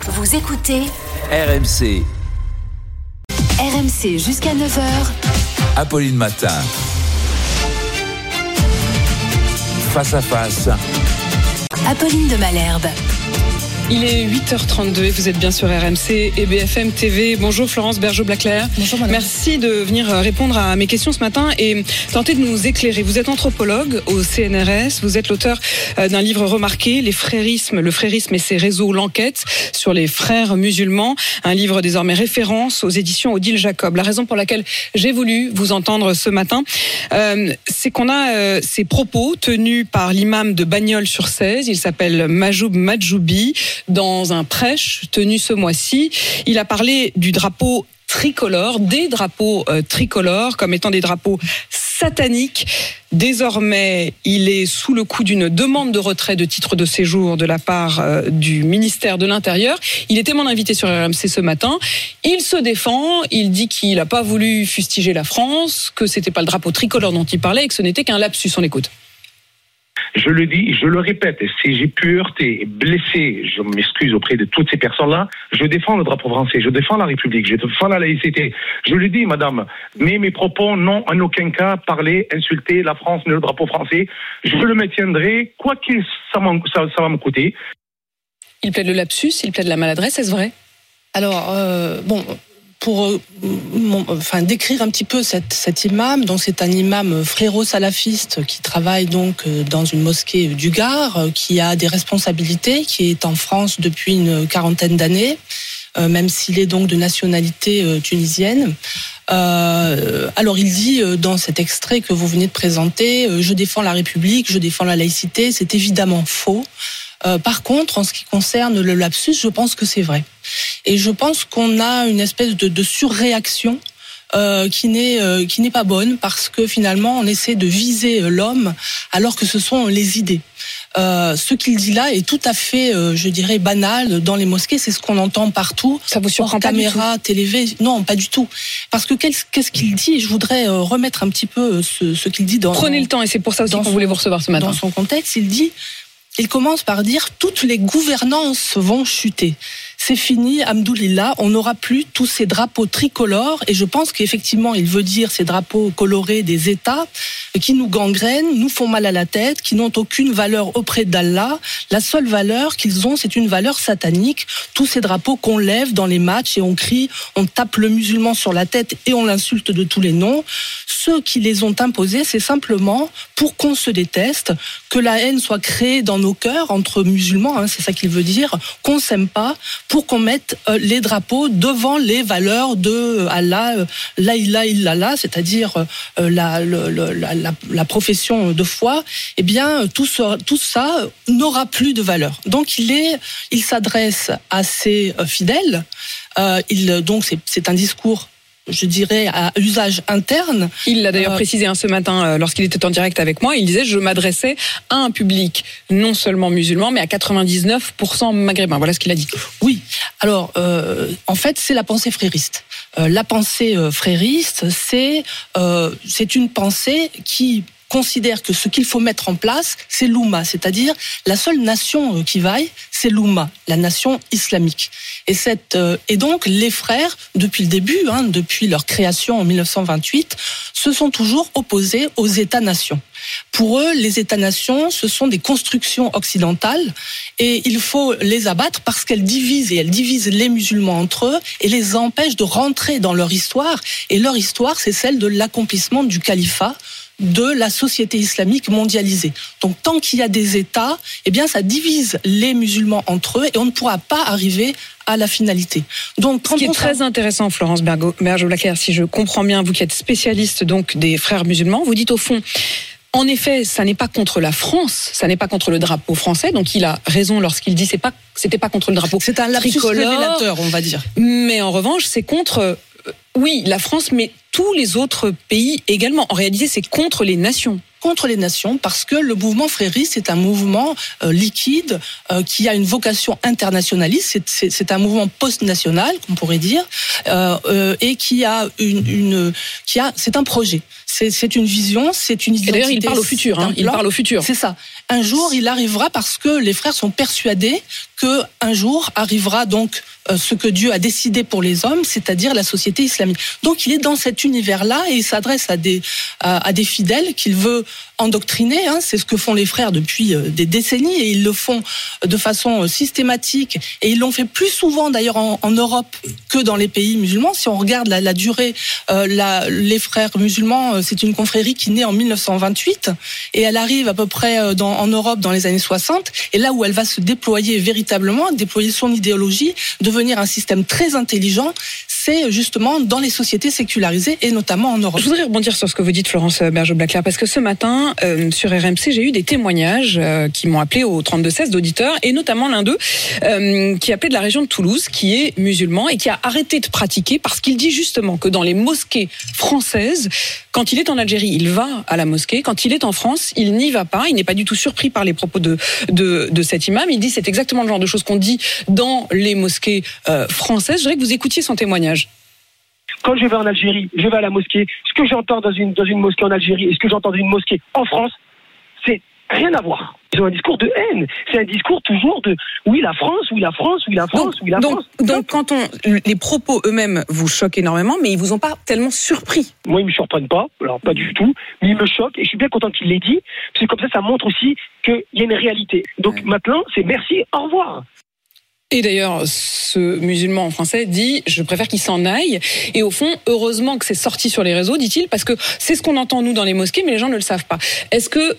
Vous écoutez RMC. RMC jusqu'à 9h. Apolline Matin. Face à face. Apolline de Malherbe. Il est 8h32 et vous êtes bien sur RMC et BFM TV. Bonjour Florence Bergeau-Blaclair. Bonjour madame. Merci de venir répondre à mes questions ce matin et tenter de nous éclairer. Vous êtes anthropologue au CNRS, vous êtes l'auteur d'un livre remarqué, le frérisme et ses réseaux, l'enquête sur les frères musulmans, un livre désormais référence aux éditions Odile Jacob. La raison pour laquelle j'ai voulu vous entendre ce matin, c'est qu'on a ces propos tenus par l'imam de Bagnols-sur-Cèze, il s'appelle Majoub Majoubi, dans un prêche tenu ce mois-ci. Il a parlé du drapeau tricolore, des drapeaux tricolores comme étant des drapeaux sataniques. Désormais, il est sous le coup d'une demande de retrait de titre de séjour de la part du ministère de l'Intérieur. Il était mon invité sur RMC ce matin. Il se défend, il dit qu'il n'a pas voulu fustiger la France, que c'était pas le drapeau tricolore dont il parlait et que ce n'était qu'un lapsus. On l'écoute. Je le dis, je le répète, si j'ai pu heurter et blesser, je m'excuse auprès de toutes ces personnes-là, je défends le drapeau français, je défends la République, je défends la laïcité. Je le dis, madame, mais mes propos n'ont en aucun cas parlé, insulté la France, ni le drapeau français. Je le maintiendrai, quoi que ça va me coûter. Il plaide le lapsus, il plaide la maladresse, est-ce vrai ? Alors, pour décrire un petit peu cet imam, donc c'est un imam fréro-salafiste qui travaille donc dans une mosquée du Gard, qui a des responsabilités, qui est en France depuis une quarantaine d'années, même s'il est donc de nationalité tunisienne. Alors il dit dans cet extrait que vous venez de présenter, je défends la République, je défends la laïcité, c'est évidemment faux. Par contre, en ce qui concerne le lapsus, je pense que c'est vrai. Et je pense qu'on a une espèce de surréaction qui n'est pas bonne, parce que finalement on essaie de viser l'homme alors que ce sont les idées. Ce qu'il dit là est tout à fait, je dirais, banal dans les mosquées. C'est ce qu'on entend partout. Ça vous surprend pas caméra, télé? Non, pas du tout. Parce que qu'est-ce qu'il dit? Je voudrais remettre un petit peu ce qu'il dit dans. Prenez le temps, et c'est pour ça aussi qu'on voulait vous recevoir ce matin. Dans son contexte, il commence par dire « Toutes les gouvernances vont chuter. C'est fini, Hamdoulillah, on n'aura plus tous ces drapeaux tricolores. » Et je pense qu'effectivement, il veut dire ces drapeaux colorés des États qui nous gangrènent, nous font mal à la tête, qui n'ont aucune valeur auprès d'Allah. La seule valeur qu'ils ont, c'est une valeur satanique. Tous ces drapeaux qu'on lève dans les matchs et on crie, on tape le musulman sur la tête et on l'insulte de tous les noms. Ceux qui les ont imposés, c'est simplement pour qu'on se déteste, que la haine soit créée dans nos cœurs entre musulmans, c'est ça qu'il veut dire, qu'on s'aime pas, pour qu'on mette les drapeaux devant les valeurs de Allah, la ilaha illallah, c'est-à-dire la profession de foi. Eh bien, tout ça n'aura plus de valeur. Donc, il s'adresse à ses fidèles. Donc, c'est un discours, je dirais, à usage interne. Il l'a d'ailleurs précisé ce matin lorsqu'il était en direct avec moi. Il disait « Je m'adressais à un public non seulement musulman, mais à 99% maghrébin ». Voilà ce qu'il a dit. Oui. Alors, en fait, c'est la pensée frériste. La pensée frériste, c'est une pensée qui considère que ce qu'il faut mettre en place, c'est l'Oumma, c'est-à-dire la seule nation qui vaille, c'est l'Oumma, la nation islamique. Et donc les frères, depuis le début, depuis leur création en 1928, se sont toujours opposés aux États-nations. Pour eux, les États-nations, ce sont des constructions occidentales et il faut les abattre parce qu'elles divisent, et elles divisent les musulmans entre eux et les empêchent de rentrer dans leur histoire. Et leur histoire, c'est celle de l'accomplissement du califat, de la société islamique mondialisée. Donc tant qu'il y a des États, eh bien ça divise les musulmans entre eux et on ne pourra pas arriver à la finalité. Donc, ce qui est très intéressant, Florence Bergeau-Blaclair, si je comprends bien, vous qui êtes spécialiste donc des frères musulmans, vous dites au fond, en effet, ça n'est pas contre la France, ça n'est pas contre le drapeau français, donc il a raison lorsqu'il dit c'était pas contre le drapeau tricolore. C'est un lapsus révélateur, on va dire. Mais en revanche, c'est contre la France, mais tous les autres pays également. En réalité, c'est contre les nations. Contre les nations, parce que le mouvement frériste est un mouvement liquide qui a une vocation internationaliste. C'est un mouvement post-national, qu'on pourrait dire, et qui a c'est un projet. C'est une vision, c'est une identité. Et d'ailleurs, il parle au futur. Il parle au futur. C'est ça. Un jour, il arrivera parce que les frères sont persuadés qu'un jour arrivera donc ce que Dieu a décidé pour les hommes, c'est-à-dire la société islamique. Donc il est dans cet univers-là et il s'adresse à des fidèles qu'il veut endoctriner. C'est ce que font les frères depuis des décennies et ils le font de façon systématique. Et ils l'ont fait plus souvent d'ailleurs en Europe que dans les pays musulmans. Si on regarde la durée, les frères musulmans, c'est une confrérie qui naît en 1928 et elle arrive à peu près en Europe dans les années 60. Et là où elle va se déployer véritablement, déployer son idéologie, devenir un système très intelligent, c'est justement dans les sociétés sécularisées et notamment en Europe. Je voudrais rebondir sur ce que vous dites, Florence Bergeau-Blaclair, parce que ce matin, sur RMC, j'ai eu des témoignages qui m'ont appelé au 32-16 d'auditeurs, et notamment l'un d'eux qui appelait de la région de Toulouse, qui est musulman et qui a arrêté de pratiquer parce qu'il dit justement que dans les mosquées françaises, quand il est en Algérie, il va à la mosquée. Quand il est en France, il n'y va pas. Il n'est pas du tout surpris par les propos de cet imam. Il dit c'est exactement le genre de choses qu'on dit dans les mosquées françaises. Je voudrais que vous écoutiez son témoignage. Quand je vais en Algérie, je vais à la mosquée. Ce que j'entends dans une mosquée en Algérie et ce que j'entends dans une mosquée en France, c'est rien à voir. Ils ont un discours de haine. C'est un discours toujours de oui la France, oui la France, oui la France, oui la France. Donc quand les propos eux-mêmes vous choquent énormément, mais ils vous ont pas tellement surpris. Moi, ils me surprennent pas. Alors pas du tout. Mais ils me choquent et je suis bien content qu'il l'ait dit. Parce que comme ça montre aussi qu'il y a une réalité. Donc maintenant, c'est merci, au revoir. Et d'ailleurs, ce musulman français dit « je préfère qu'il s'en aille ». Et au fond, heureusement que c'est sorti sur les réseaux, dit-il, parce que c'est ce qu'on entend nous dans les mosquées, mais les gens ne le savent pas. Est-ce que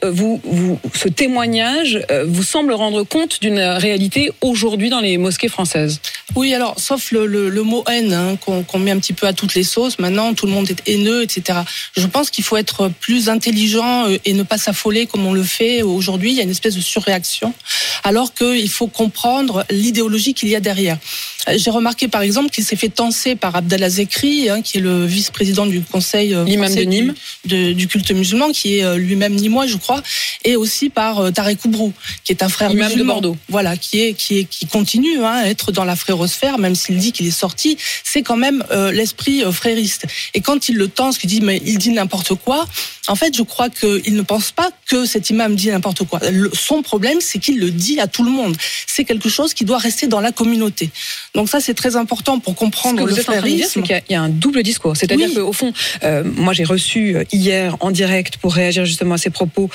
ce témoignage vous semble rendre compte d'une réalité aujourd'hui dans les mosquées françaises ? Oui, alors, sauf le mot haine qu'on met un petit peu à toutes les sauces. Maintenant, tout le monde est haineux, etc. Je pense qu'il faut être plus intelligent et ne pas s'affoler comme on le fait aujourd'hui. Il y a une espèce de surréaction, alors qu'il faut comprendre l'idéologie qu'il y a derrière. J'ai remarqué par exemple qu'il s'est fait tancer par Abdallah Zekri, qui est le vice-président du conseil l'imam de Nîmes du culte musulman, qui est lui-même nîmois, je crois, et aussi par Tarek Oubrou, qui est un frère imam musulman de Bordeaux. Voilà, qui continue à être dans la frérosphère, même s'il dit qu'il est sorti. C'est quand même l'esprit frériste. Et quand il le tance, qu'il dit mais il dit n'importe quoi. En fait, je crois qu'il ne pense pas que cet imam dit n'importe quoi. Son problème, c'est qu'il le dit à tout le monde. C'est quelque chose qui doit rester dans la communauté. Donc ça, c'est très important pour comprendre le frérisme. Ce que vous êtes en train de dire, c'est qu'il y a un double discours. C'est-à-dire qu'au fond, moi j'ai reçu hier en direct pour réagir justement à ces propos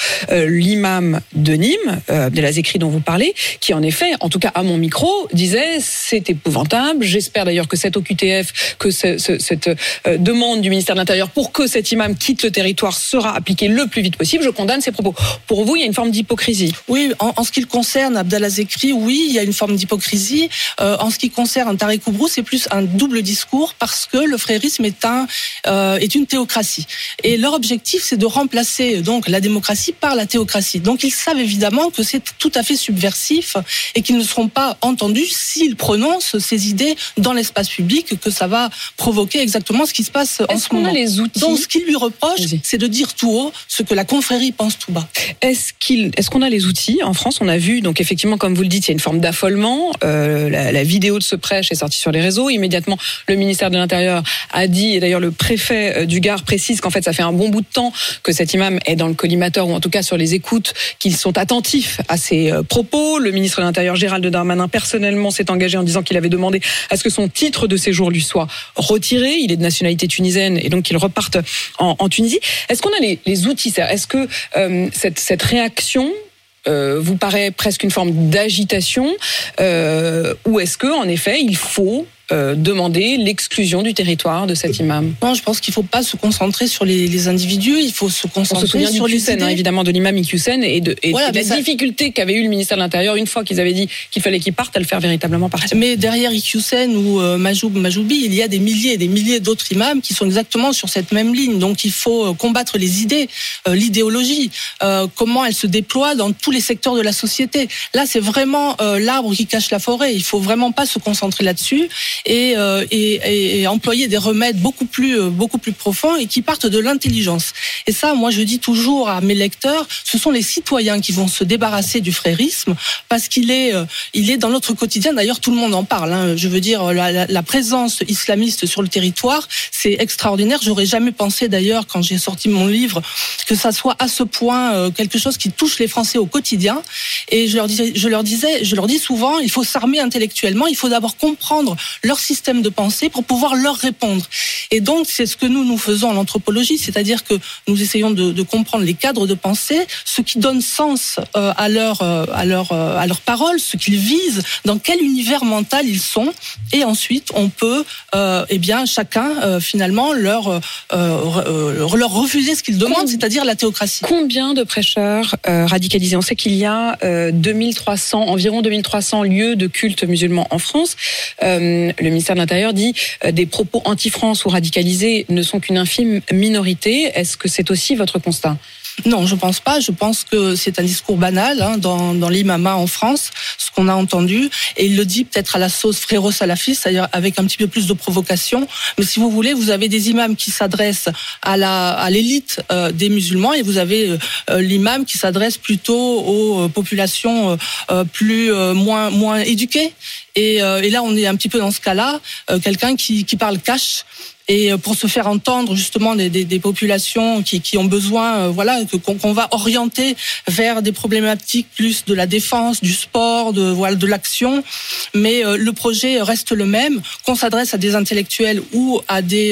l'imam de Nîmes, Abdallah Zekri dont vous parlez, qui en effet, en tout cas à mon micro, disait c'est épouvantable. J'espère d'ailleurs que cette OQTF, que cette demande du ministère de l'Intérieur pour que cet imam quitte le territoire sera appliquée le plus vite possible. Je condamne ces propos. Pour vous, il y a une forme d'hypocrisie. Oui, en ce qui le concerne, Abdallah Zekri, oui, il y a une forme d'hypocrisie. En ce qui concerne Tarek Oubrou, c'est plus un double discours parce que le frérisme est une théocratie. Et leur objectif, c'est de remplacer donc la démocratie par la théocratie. Donc ils savent évidemment que c'est tout à fait subversif et qu'ils ne seront pas entendus s'ils prononcent ces idées dans l'espace public, que ça va provoquer exactement ce qui se passe en ce moment. Est-ce qu'on a les outils ? Donc ce qu'ils lui reprochent, c'est de dire tout haut ce que la confrérie pense tout bas. Est-ce qu'on a les outils ? En France, on a vu, donc effectivement, comme vous le dites, il y a une forme d'affolement. La vidéo de ce prêche est sortie sur les réseaux. Immédiatement, le ministère de l'Intérieur a dit, et d'ailleurs le préfet du Gard précise qu'en fait, ça fait un bon bout de temps que cet imam est dans le collimateur, ou en tout cas sur les écoutes, qu'ils sont attentifs à ses propos. Le ministre de l'Intérieur, Gérald Darmanin, personnellement s'est engagé en disant qu'il avait demandé à ce que son titre de séjour lui soit retiré. Il est de nationalité tunisienne et donc qu'il reparte en Tunisie. Est-ce qu'on a les outils ? Est-ce que cette réaction vous paraît presque une forme d'agitation ou est-ce que en effet il faut demander l'exclusion du territoire de cet imam? Non, je pense qu'il ne faut pas se concentrer sur les individus, il faut se concentrer sur les idées. Évidemment, de l'imam Iqiyoussen et de la difficulté qu'avait eu le ministère de l'Intérieur une fois qu'ils avaient dit qu'il fallait qu'il parte à le faire véritablement partir. Mais derrière Iqiyoussen ou Majoubi, il y a des milliers et des milliers d'autres imams qui sont exactement sur cette même ligne. Donc il faut combattre les idées, l'idéologie, comment elle se déploie dans tous les secteurs de la société. Là, c'est vraiment l'arbre qui cache la forêt. Il ne faut vraiment pas se concentrer là-dessus. et employer des remèdes beaucoup plus profonds et qui partent de l'intelligence. Et ça, moi, je dis toujours à mes lecteurs, ce sont les citoyens qui vont se débarrasser du frérisme parce qu'il est dans notre quotidien. D'ailleurs, tout le monde en parle. Hein. Je veux dire, la présence islamiste sur le territoire, c'est extraordinaire. J'aurais jamais pensé, d'ailleurs, quand j'ai sorti mon livre, que ça soit à ce point quelque chose qui touche les Français au quotidien. Et je leur dis souvent, il faut s'armer intellectuellement. Il faut d'abord comprendre leur système de pensée pour pouvoir leur répondre. Et donc, c'est ce que nous faisons en anthropologie, c'est-à-dire que nous essayons de comprendre les cadres de pensée, ce qui donne sens à leurs paroles, ce qu'ils visent, dans quel univers mental ils sont, et ensuite on peut, chacun finalement leur refuser ce qu'ils demandent, c'est-à-dire la théocratie. Combien de prêcheurs radicalisés? On sait qu'il y a environ 2300 lieux de culte musulmans en France. Le ministère de l'Intérieur dit des propos anti-France ou radicalisés ne sont qu'une infime minorité. Est-ce que c'est aussi votre constat? Non, je pense pas. Je pense que c'est un discours banal dans l'imama en France, ce qu'on a entendu. Et il le dit peut-être à la sauce frérot-salafiste, c'est-à-dire avec un petit peu plus de provocation. Mais si vous voulez, vous avez des imams qui s'adressent à l'élite des musulmans et vous avez l'imam qui s'adresse plutôt aux populations moins éduquées. Et là, on est un petit peu dans ce cas-là, quelqu'un qui parle cash. Et pour se faire entendre justement des populations qui ont besoin, qu'on va orienter vers des problématiques plus de la défense, du sport, de l'action. Mais le projet reste le même, qu'on s'adresse à des intellectuels ou à des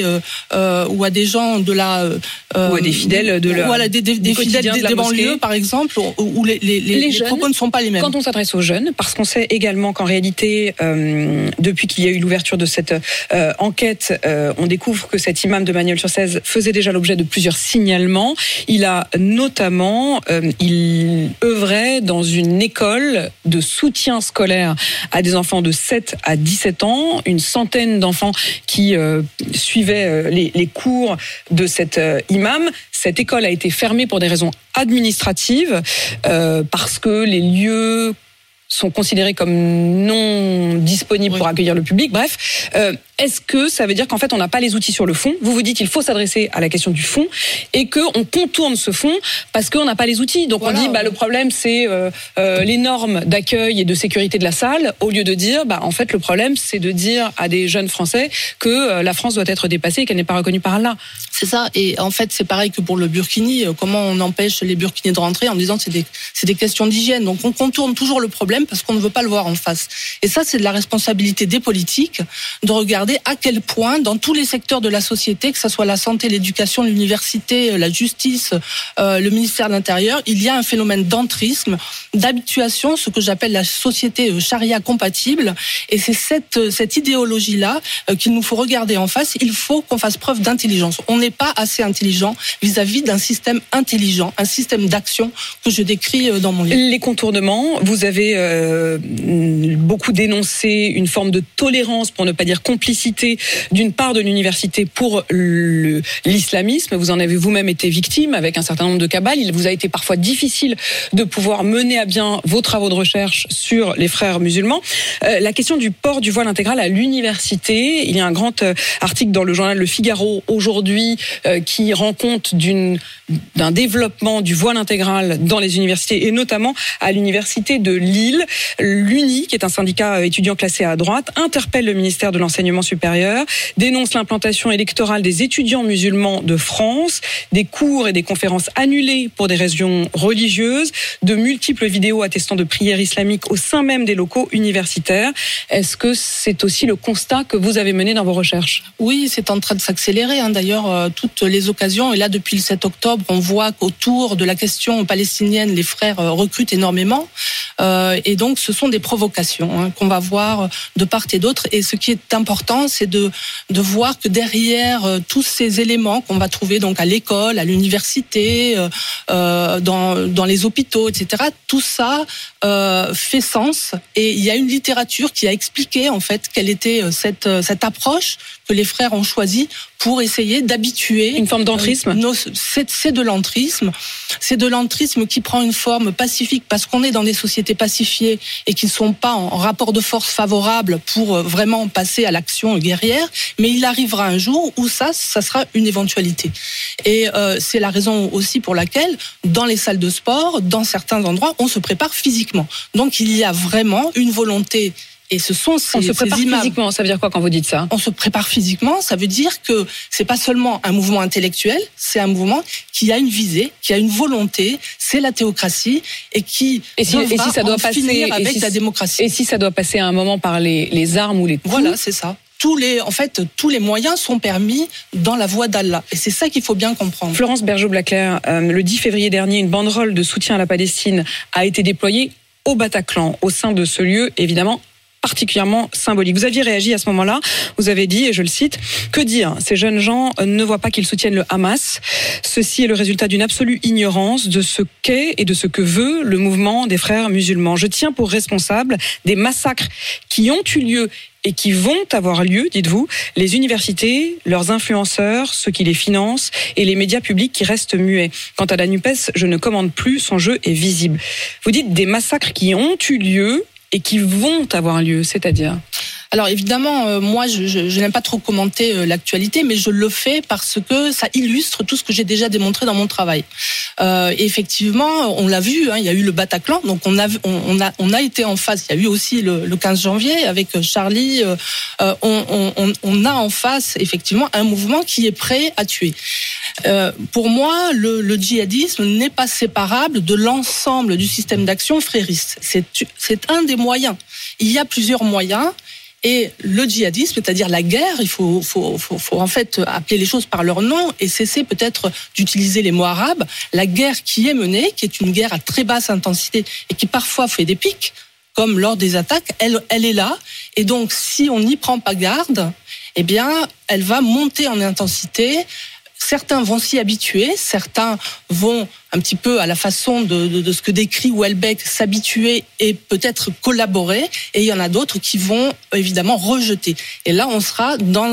gens de la ou à des fidèles des fidèles des banlieues par exemple, où les jeunes, propos ne sont pas les mêmes. Quand on s'adresse aux jeunes, parce qu'on sait également qu'en réalité, depuis qu'il y a eu l'ouverture de cette enquête, on découvre que cet imam de Bagnols-sur-Cèze faisait déjà l'objet de plusieurs signalements. Il a notamment, il œuvrait dans une école de soutien scolaire à des enfants de 7 à 17 ans, une centaine d'enfants qui suivaient les cours de cet imam. Cette école a été fermée pour des raisons administratives, parce que les lieux sont considérés comme non disponibles pour accueillir le public. Bref, est-ce que ça veut dire qu'en fait on n'a pas les outils sur le fond? Vous dites qu'il faut s'adresser à la question du fond et qu'on contourne ce fond parce qu'on n'a pas les outils. Donc on dit le problème c'est les normes d'accueil et de sécurité de la salle, au lieu de dire en fait le problème c'est de dire à des jeunes Français que la France doit être dépassée et qu'elle n'est pas reconnue par Allah. C'est ça, et en fait c'est pareil que pour le burkini. Comment on empêche les burkinis de rentrer en disant que c'est des questions d'hygiène. Donc on contourne toujours le problème parce qu'on ne veut pas le voir en face. Et ça, c'est de la responsabilité des politiques de regarder à quel point, dans tous les secteurs de la société, que ce soit la santé, l'éducation, l'université, la justice, le ministère de l'Intérieur, il y a un phénomène d'entrisme, d'habituation, ce que j'appelle la société charia compatible. Et c'est cette idéologie-là qu'il nous faut regarder en face. Il faut qu'on fasse preuve d'intelligence. On n'est pas assez intelligent vis-à-vis d'un système intelligent, un système d'action que je décris dans mon livre. Les contournements, vous avez beaucoup dénoncé une forme de tolérance, pour ne pas dire complicité, d'une part de l'université pour l'islamisme. Vous en avez vous-même été victime avec un certain nombre de cabales. Il vous a été parfois difficile de pouvoir mener à bien vos travaux de recherche sur les frères musulmans. La question du port du voile intégral à l'université, il y a un grand article dans le journal Le Figaro aujourd'hui qui rend compte d'un développement du voile intégral dans les universités et notamment à l'université de Lille. L'UNI, qui est un syndicat étudiant classé à droite, interpelle le ministère de l'Enseignement supérieur, dénonce l'implantation électorale des étudiants musulmans de France, des cours et des conférences annulées pour des raisons religieuses, de multiples vidéos attestant de prières islamiques au sein même des locaux universitaires. Est-ce que c'est aussi le constat que vous avez mené dans vos recherches? Oui, c'est en train de s'accélérer. D'ailleurs, toutes les occasions, et là depuis le 7 octobre, on voit qu'autour de la question palestinienne, les frères recrutent énormément. Et donc, ce sont des provocations qu'on va voir de part et d'autre. Et ce qui est important, important, c'est de voir que derrière tous ces éléments qu'on va trouver donc à l'école, à l'université, dans les hôpitaux, etc., tout ça fait sens. Et il y a une littérature qui a expliqué en fait quelle était cette approche que les frères ont choisie pour essayer d'habituer. Une forme d'entrisme. C'est de l'entrisme. C'est de l'entrisme qui prend une forme pacifique parce qu'on est dans des sociétés pacifiées et qui ne sont pas en rapport de force favorable pour vraiment passer à l'action guerrière. Mais il arrivera un jour où ça sera une éventualité. Et c'est la raison aussi pour laquelle, dans les salles de sport, dans certains endroits, on se prépare physiquement. Donc il y a vraiment une volonté. Et ce sont on se prépare physiquement, ça veut dire quoi quand vous dites ça ? On se prépare physiquement, ça veut dire que c'est pas seulement un mouvement intellectuel, c'est un mouvement qui a une visée, qui a une volonté, c'est la théocratie et qui devra ça doit passer avec la démocratie. Et si ça doit passer à un moment par les armes ou les coups ? Voilà, c'est ça. Tous les moyens sont permis dans la voie d'Allah. Et c'est ça qu'il faut bien comprendre. Florence Bergeaud-Blaclair, le 10 février dernier, une banderole de soutien à la Palestine a été déployée au Bataclan, au sein de ce lieu, évidemment, particulièrement symbolique. Vous aviez réagi à ce moment-là, vous avez dit, et je le cite, « Que dire ? Ces jeunes gens ne voient pas qu'ils soutiennent le Hamas. Ceci est le résultat d'une absolue ignorance de ce qu'est et de ce que veut le mouvement des frères musulmans. Je tiens pour responsable des massacres qui ont eu lieu et qui vont avoir lieu, dites-vous, les universités, leurs influenceurs, ceux qui les financent et les médias publics qui restent muets. Quant à la NUPES, je ne commande plus, son jeu est visible. » Vous dites des massacres qui ont eu lieu et qui vont avoir lieu, c'est-à-dire ? Alors évidemment, moi je n'aime pas trop commenter l'actualité, mais je le fais parce que ça illustre tout ce que j'ai déjà démontré dans mon travail. Et effectivement, on l'a vu, il y a eu le Bataclan, donc on a été en face. Il y a eu aussi le 15 janvier avec Charlie. On a en face effectivement un mouvement qui est prêt à tuer. Pour moi, le djihadisme n'est pas séparable de l'ensemble du système d'action frériste. C'est un des moyens. Il y a plusieurs moyens. Et le djihadisme, c'est-à-dire la guerre, il faut en fait appeler les choses par leur nom et cesser peut-être d'utiliser les mots arabes. La guerre qui est menée, qui est une guerre à très basse intensité et qui parfois fait des pics, comme lors des attaques, elle est là. Et donc, si on n'y prend pas garde, eh bien, elle va monter en intensité. Certains vont s'y habituer, certains vont un petit peu à la façon de ce que décrit Houellebecq, s'habituer et peut-être collaborer, et il y en a d'autres qui vont évidemment rejeter. Et là, on sera dans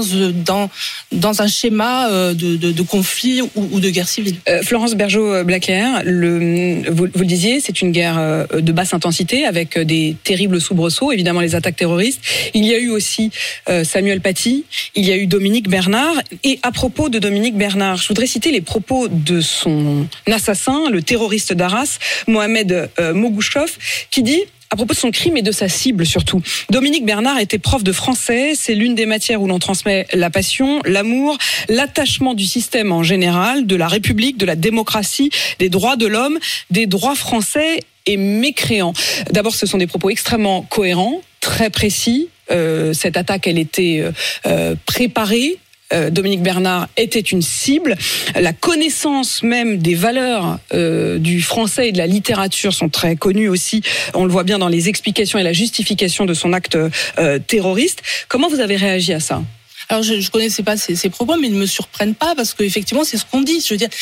un schéma de conflit ou de guerre civile. Florence Bergeaud-Blaclair, vous le disiez, c'est une guerre de basse intensité avec des terribles soubresauts, évidemment les attaques terroristes. Il y a eu aussi Samuel Paty, il y a eu Dominique Bernard. Et à propos de Dominique Bernard, je voudrais citer les propos de son assassin, le terroriste d'Arras, Mohamed Mogouchov, qui dit, à propos de son crime et de sa cible surtout, Dominique Bernard était prof de français, c'est l'une des matières où l'on transmet la passion, l'amour, l'attachement du système en général, de la République, de la démocratie, des droits de l'homme, des droits français et mécréants. D'abord, ce sont des propos extrêmement cohérents, très précis. Cette attaque, elle était préparée. Dominique Bernard était une cible. La connaissance même des valeurs du français et de la littérature sont très connues aussi. On le voit bien dans les explications et la justification de son acte terroriste. Comment vous avez réagi à ça ? Alors je connaissais pas ces propos, mais ils ne me surprennent pas parce qu'effectivement c'est ce qu'on dit. Je veux dire,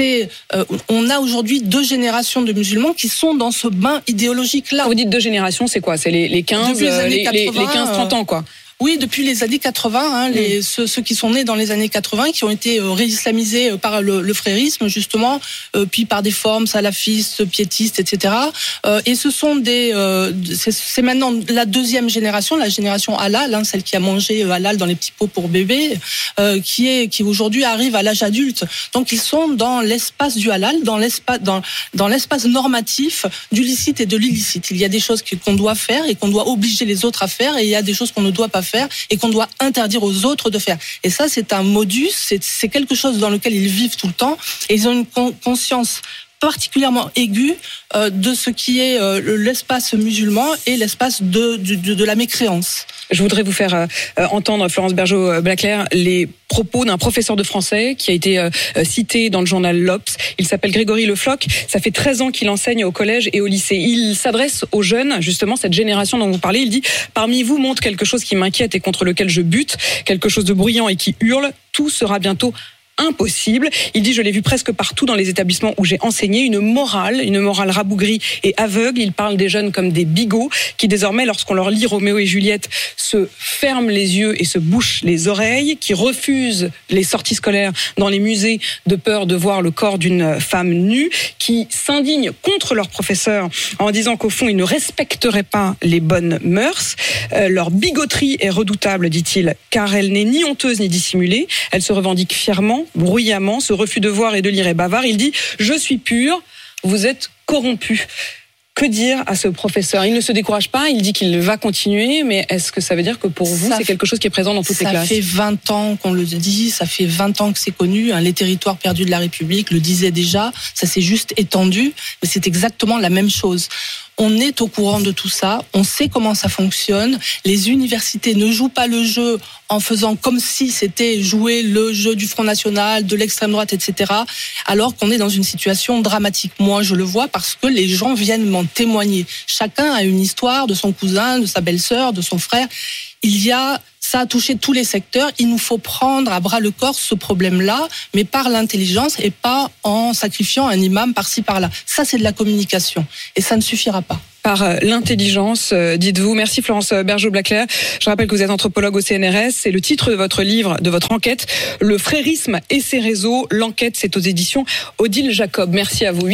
on a aujourd'hui 2 générations de musulmans qui sont dans ce bain idéologique-là. Quand vous dites 2 générations, c'est quoi ? C'est les 15, les 15-30 ans, quoi. Oui, depuis les années 80, ceux qui sont nés dans les années 80, qui ont été réislamisés par le frérisme, justement, puis par des formes salafistes, piétistes, etc. Et ce sont c'est maintenant la 2e génération, la génération halal, celle qui a mangé halal dans les petits pots pour bébés, qui aujourd'hui arrive à l'âge adulte. Donc ils sont dans l'espace du halal, dans l'espace normatif du licite et de l'illicite. Il y a des choses qu'on doit faire et qu'on doit obliger les autres à faire, et il y a des choses qu'on ne doit pas faire et qu'on doit interdire aux autres de faire. Et ça, c'est un modus, c'est quelque chose dans lequel ils vivent tout le temps, et ils ont une conscience particulièrement aiguë de ce qui est l'espace musulman et l'espace de la mécréance. Je voudrais vous faire entendre, Florence Bergeaud-Blaclair, les propos d'un professeur de français qui a été cité dans le journal L'Obs. Il s'appelle Grégory Le Floch. Ça fait 13 ans qu'il enseigne au collège et au lycée. Il s'adresse aux jeunes, justement, cette génération dont vous parlez. Il dit « Parmi vous monte quelque chose qui m'inquiète et contre lequel je bute, quelque chose de bruyant et qui hurle. Tout sera bientôt impossible. » Il dit, je l'ai vu presque partout dans les établissements où j'ai enseigné, une morale rabougrie et aveugle. Il parle des jeunes comme des bigots qui désormais, lorsqu'on leur lit Roméo et Juliette, se ferment les yeux et se bouchent les oreilles, qui refusent les sorties scolaires dans les musées de peur de voir le corps d'une femme nue, qui s'indignent contre leurs professeurs en disant qu'au fond, ils ne respecteraient pas les bonnes mœurs. Leur bigoterie est redoutable, dit-il, car elle n'est ni honteuse ni dissimulée. Elle se revendique fièrement, bruyamment, ce refus de voir et de lire est bavard. Il dit « Je suis pur, vous êtes corrompu ». Que dire à ce professeur ? Il ne se décourage pas, il dit qu'il va continuer, mais est-ce que ça veut dire que pour vous, c'est quelque chose qui est présent dans toutes les classes ? Ça fait 20 ans qu'on le dit, ça fait 20 ans que c'est connu. Les territoires perdus de la République le disaient déjà, ça s'est juste étendu, mais c'est exactement la même chose. On est au courant de tout ça, on sait comment ça fonctionne. Les universités ne jouent pas le jeu en faisant comme si c'était jouer le jeu du Front National, de l'extrême droite, etc. Alors qu'on est dans une situation dramatique. Moi, je le vois parce que les gens viennent m'en témoigner. Chacun a une histoire de son cousin, de sa belle-sœur, de son frère. Ça a touché tous les secteurs. Il nous faut prendre à bras le corps ce problème-là, mais par l'intelligence et pas en sacrifiant un imam par-ci par-là. Ça, c'est de la communication. Et ça ne suffira pas. Par l'intelligence, dites-vous. Merci Florence Bergeaud-Blaclair. Je rappelle que vous êtes anthropologue au CNRS. C'est le titre de votre livre, de votre enquête, Le frérisme et ses réseaux. L'enquête, c'est aux éditions Odile Jacob. Merci à vous.